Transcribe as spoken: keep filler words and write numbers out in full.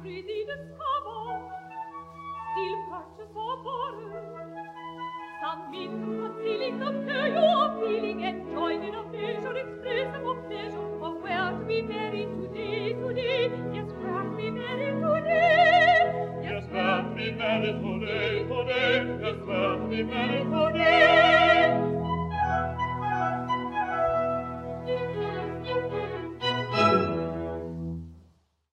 pretty discover, still purchase for foreign. Some means of concealing the pleasure you are feeling and join in a measure expressive of pleasure of where to be married today, today. Yes, where to be married today. Yes, where to be married today, today. Yes, where to be married today.